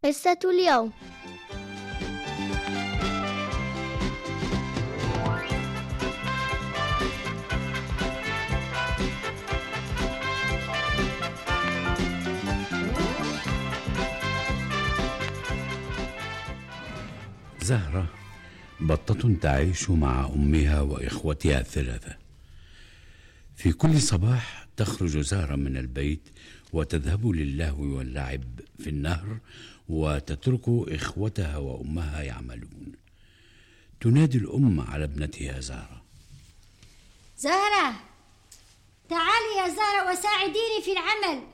قصة اليوم. زهرة بطة تعيش مع أمها وإخوتها الثلاثة. في كل صباح تخرج زهرة من البيت وتذهب للهو واللعب في النهر، وتترك إخوتها وأمها يعملون. تنادي الأم على ابنتها زهرة: زهرة، تعالي يا زهرة وساعديني في العمل.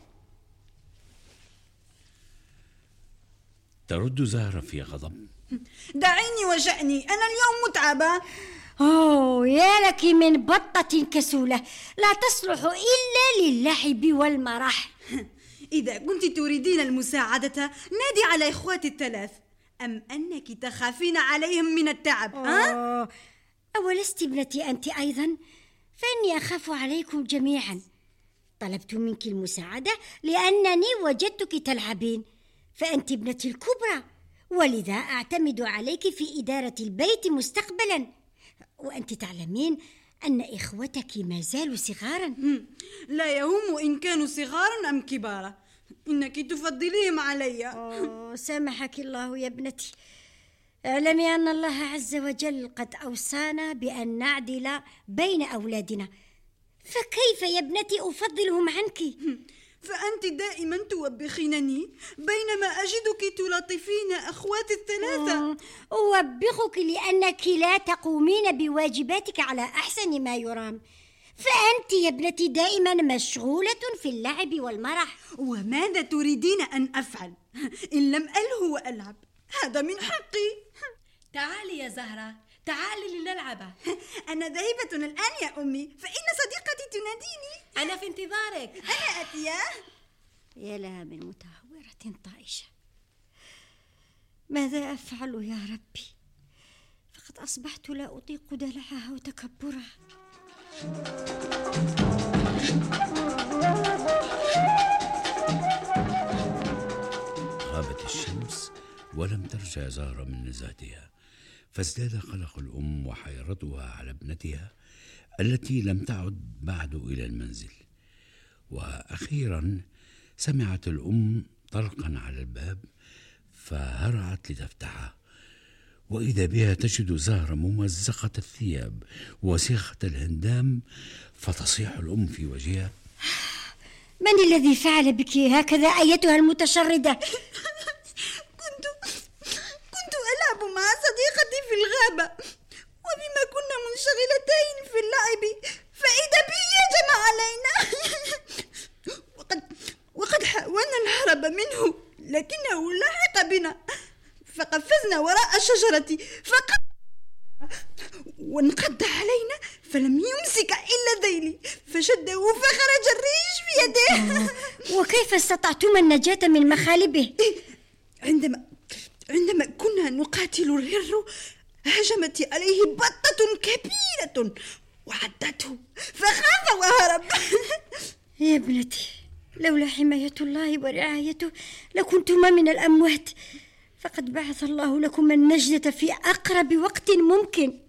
ترد زهرة في غضب: دعيني وشأني، أنا اليوم متعبة. يا لك من بطة كسولة لا تصلح إلا للعب والمرح. إذا كنت تريدين المساعدة نادي على إخواتي الثلاث، أم أنك تخافين عليهم من التعب؟ أولست ابنتي أنت أيضا؟ فإني أخاف عليكم جميعا. طلبت منك المساعدة لأنني وجدتك تلعبين، فأنت ابنتي الكبرى، ولذا أعتمد عليك في إدارة البيت مستقبلا، وأنت تعلمين أن إخوتك ما زالوا صغارا. لا يهم إن كانوا صغارا أم كبارا، إنك تفضليهم علي. سامحك الله يا ابنتي. اعلمي أن الله عز وجل قد أوصانا بأن نعدل بين أولادنا، فكيف يا ابنتي أفضلهم عنك؟ فأنت دائما توبخينني بينما أجدك تلطفين أخواتي الثلاثة. أوبخك لأنك لا تقومين بواجباتك على أحسن ما يرام، فأنت يا ابنتي دائما مشغولة في اللعب والمرح. وماذا تريدين أن أفعل؟ إن لم ألهو وألعب هذا من حقي. تعالي يا زهرة، تعالي لنلعب. أنا ذاهبة الآن يا أمي، فإن صديقتي تناديني. أنا في انتظارك. أنا أتيا. يا لها من متهورة طائشة. ماذا أفعل يا ربي؟ فقد أصبحت لا أطيق دلعها وتكبرها. غابت الشمس ولم ترجع زهرة من نزهتها، فازداد قلق الأم وحيرتها على ابنتها التي لم تعد بعد إلى المنزل. وأخيرا سمعت الأم طرقا على الباب، فهرعت لتفتحه، وإذا بها تجد زهرة ممزقة الثياب وسيخة الهندام، فتصيح الأم في وجهها: من الذي فعل بك هكذا أيتها المتشردة؟ كنت ألعب مع صديقتي في الغابة، وبما كنا منشغلتين في اللعب فإذا به هجم علينا. وقد حاولنا الهرب منه لكنه لحق بنا، فقفزنا وراء الشجرة وانقض علينا، فلم يمسك إلا ذيلي فشده فخرج الريش في يده. وكيف استطعتما النجاة من مخالبه؟ عندما كنا نقاتل الهر هجمت عليه بطة كبيرة وعدته فخاف وهرب. يا ابنتي، لولا حماية الله ورعايته لكنتما من الأموات، فقد بعث الله لكم النجدة في أقرب وقت ممكن.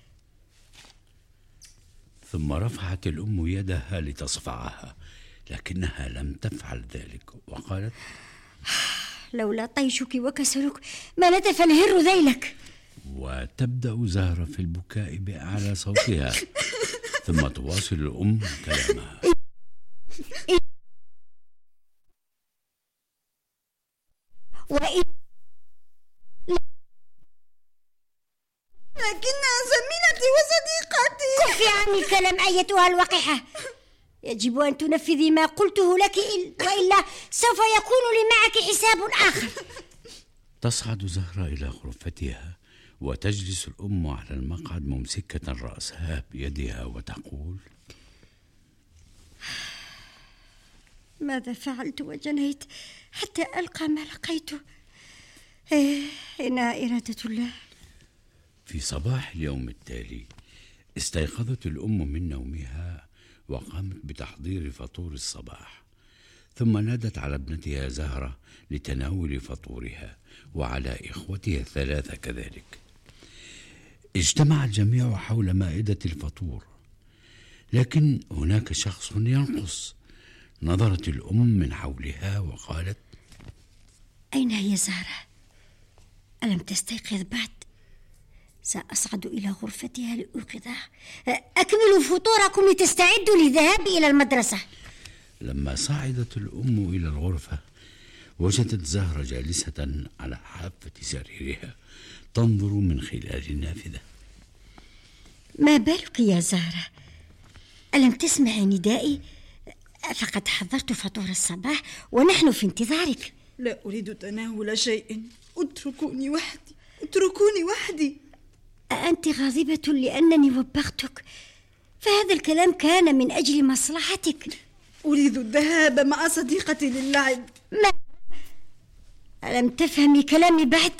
ثم رفعت الأم يدها لتصفعها، لكنها لم تفعل ذلك، وقالت: لولا طيشك وكسلك ما نتف الهر ذيلك. وتبدأ زهرة في البكاء بأعلى صوتها، ثم تواصل الأم كلامها: لكنها زميلتي وصديقتي. كفي عن الكلام أيتها الوقحة، يجب أن تنفذي ما قلته لك، وإلا سوف يكون لي معك حساب آخر. تصعد زهرة إلى غرفتها، وتجلس الأم على المقعد ممسكة رأسها بيدها وتقول: ماذا فعلت وجنيت حتى ألقى ما لقيته؟ إنها إرادة الله. في صباح اليوم التالي استيقظت الأم من نومها وقامت بتحضير فطور الصباح، ثم نادت على ابنتها زهرة لتناول فطورها، وعلى إخوتها الثلاثة كذلك. اجتمع الجميع حول مائدة الفطور، لكن هناك شخص ينقص. نظرت الأم من حولها وقالت: أين هي زهرة؟ ألم تستيقظ بعد؟ سأصعد إلى غرفتها لأوقظها. أكملوا فطوركم لتستعدوا للذهاب إلى المدرسة. لما صعدت الأم إلى الغرفة وجدت زهرة جالسة على حافة سريرها تنظر من خلال النافذة. ما بالك يا زهرة؟ ألم تسمعي ندائي؟ فقد حضرت فطور الصباح ونحن في انتظارك. لا أريد تناول شيء، اتركوني وحدي، اتركوني وحدي. أنت غاضبة لأنني وبختك؟ فهذا الكلام كان من أجل مصلحتك. أريد الذهاب مع صديقتي للعب. ما؟ ألم تفهمي كلامي بعد؟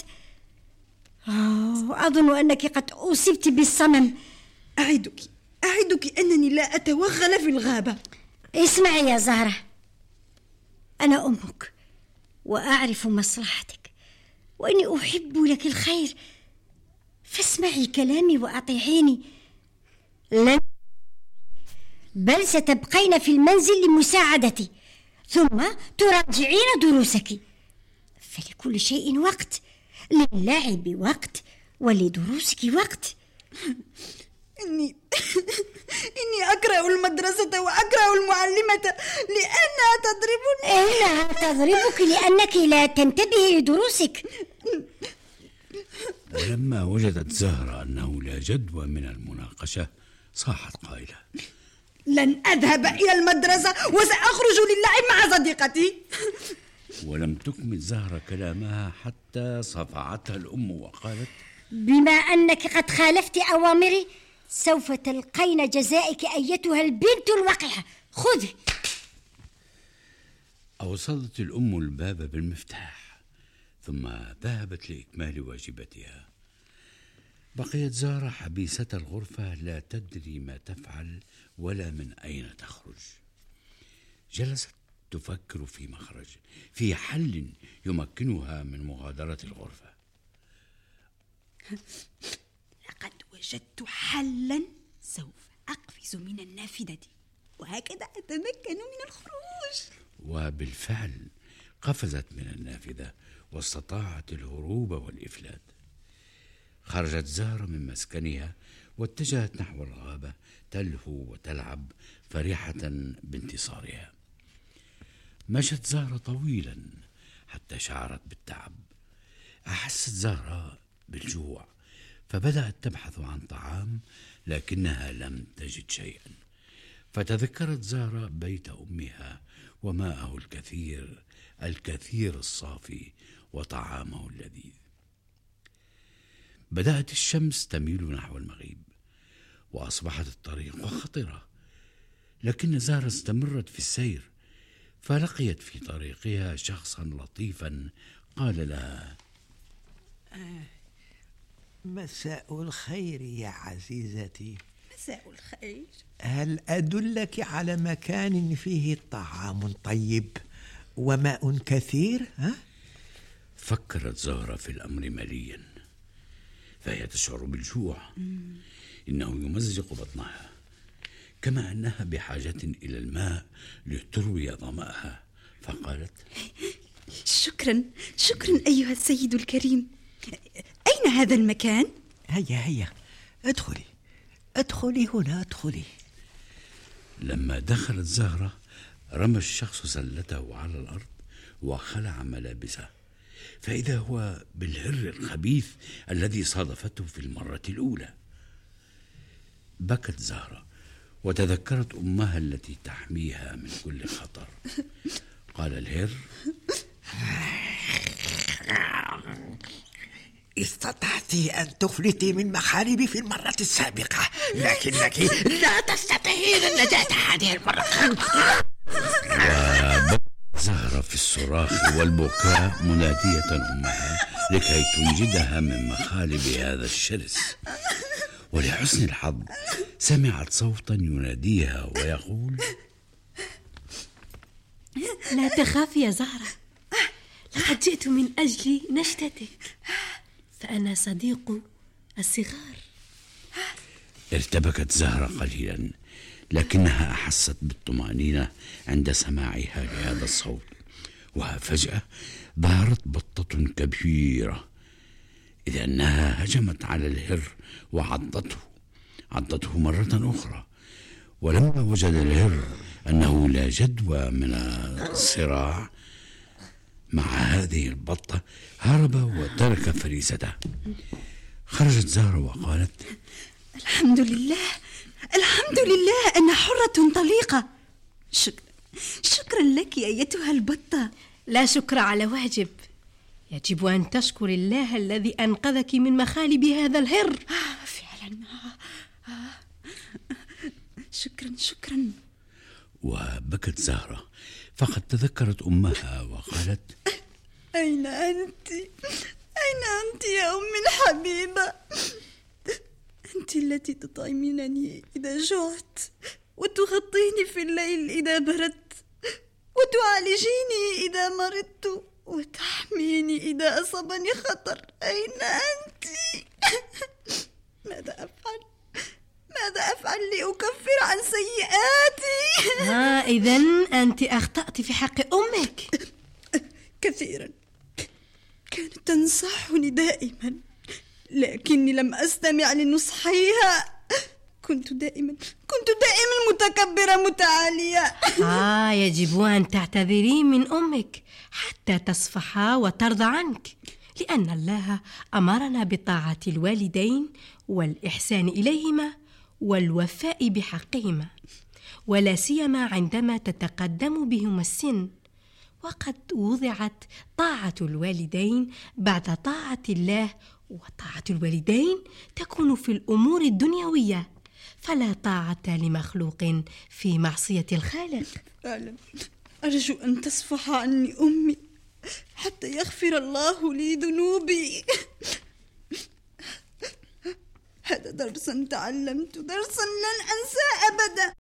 أظن أنك قد أصبت بالصمم. أعدك أنني لا أتوغل في الغابة. اسمعي يا زهرة، أنا أمك وأعرف مصلحتك وإني أحب لك الخير، فاسمعي كلامي وأطيعيني. لن بل ستبقين في المنزل لمساعدتي، ثم تراجعين دروسك. فلكل شيء وقت، للعب وقت ولدروسك وقت. إني أكره المدرسة وأكره المعلمة لأنها تضربني. إنها تضربك لأنك لا تنتبهي لدروسك. ولما وجدت زهرة أنه لا جدوى من المناقشة صاحت قائلة: لن أذهب إلى المدرسة وسأخرج للعب مع صديقتي. ولم تكمل زهرة كلامها حتى صفعتها الأم وقالت: بما أنك قد خالفت أوامري سوف تلقين جزائك أيتها البنت الوقحة. خذي. أوصلت الأم الباب بالمفتاح، ثم ذهبت لإكمال واجباتها. بقيت زهرة حبيسة الغرفة لا تدري ما تفعل ولا من أين تخرج. جلست تفكر في مخرج، في حل يمكنها من مغادرة الغرفة. لقد وجدت حلا، سوف أقفز من النافذة وهكذا أتمكن من الخروج. وبالفعل قفزت من النافذة واستطاعت الهروب والإفلات. خرجت زهرة من مسكنها واتجهت نحو الغابة تلهو وتلعب فرحة بانتصارها. مشت زهرة طويلا حتى شعرت بالتعب. أحست زهرة بالجوع فبدأت تبحث عن طعام، لكنها لم تجد شيئا. فتذكرت زهرة بيت أمها وماءه الكثير الصافي وطعامه اللذيذ. بدأت الشمس تميل نحو المغيب وأصبحت الطريق خطرة، لكن زهرة استمرت في السير، فلقيت في طريقها شخصا لطيفا قال لها: مساء الخير يا عزيزتي. مساء الخير. هل أدلك على مكان فيه طعام طيب وماء كثير؟ فكرت زهرة في الأمر مليا، فهي تشعر بالجوع، إنه يمزق بطنها، كما أنها بحاجة إلى الماء لتروي ظمأها. فقالت: شكرا أيها السيد الكريم. أين هذا المكان؟ هيا ادخلي هنا، ادخلي. لما دخلت زهرة رمى الشخص سلته على الأرض وخلع ملابسه، فإذا هو بالهر الخبيث الذي صادفته في المرة الأولى. بكت زهرة وتذكرت أمها التي تحميها من كل خطر. قال الهر: استطعت أن تفلتي من مخالبي في المرة السابقة، لكنك لا تستطيعين النجاة هذه المرة. وبدأت زهرة في الصراخ والبكاء منادية أمها لكي تنجدها من مخالب هذا الشرس. ولحسن الحظ سمعت صوتا يناديها ويقول: لا تخافي يا زهرة، لقد جئت من أجل نشتتك، فأنا صديق الصغار. ارتبكت زهرة قليلا، لكنها أحست بالطمأنينة عند سماعها لهذا الصوت. وفجأة ظهرت بطة كبيرة، إذ أنها هجمت على الهر وعضته مرة أخرى. ولما وجد الهر أنه لا جدوى من الصراع مع هذه البطة هرب وترك فريسته. خرجت زهرة وقالت: الحمد لله أنا حرة طليقة. شكرا لك أيتها البطة. لا شكر على واجب، يجب أن تشكر الله الذي أنقذك من مخالب هذا الهر. فعلا. شكرا. وبكت زهرة، فقد تذكرت أمها وقالت: أين أنت يا أمي الحبيبة؟ أنت التي تطعمينني إذا جعت، وتغطيني في الليل إذا بردت، وتعالجيني إذا مرضت، وتحميني إذا أصابني خطر. أين أنت؟ ماذا أفعل لأكفر عن سيئاتي؟ إذن أنت أخطأت في حق أمك كثيرا. كانت تنصحني دائما، لكني لم أستمع لنصحيها. كنت دائما متكبرة متعالية. يجب أن تعتذري من أمك حتى تصفح وترضى عنك، لأن الله أمرنا بطاعة الوالدين والإحسان إليهما والوفاء بحقهما، ولا سيما عندما تتقدم بهما السن. وقد وضعت طاعة الوالدين بعد طاعة الله، وطاعة الوالدين تكون في الأمور الدنيوية، فلا طاعة لمخلوق في معصية الخالق. فعلا أرجو أن تصفح عني أمي حتى يغفر الله لي ذنوبي. هذا درس تعلمت، درسا لن أنسى أبدا.